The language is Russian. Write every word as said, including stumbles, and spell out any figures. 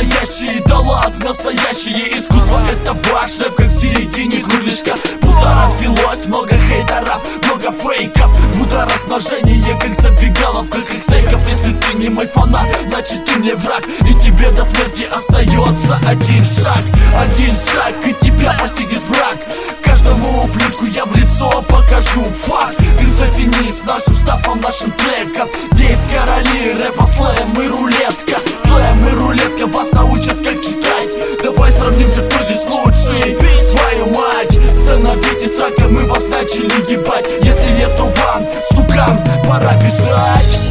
настоящие, да ладно, настоящее искусство. Это ваш рэп, как в середине крылышка. Пусто развелось, много хейтеров, много фейков. Будто размножение, как забегаловка, как стейков. Если ты не мой фанат, значит ты мне враг, и тебе до смерти остается один шаг. Один шаг, и тебя постигнет брак. Каждому ублюдку я в лицо покажу факт. Ты затяни с нашим стафом, нашим треком. Здесь короли рэпа, слэм и рулетка. Слэм и рулетка вас научат, как читать. Давай сравнимся, кто здесь лучший. Твою мать, становитесь раком, мы вас начали ебать. Если нету вам, сукам, пора бежать.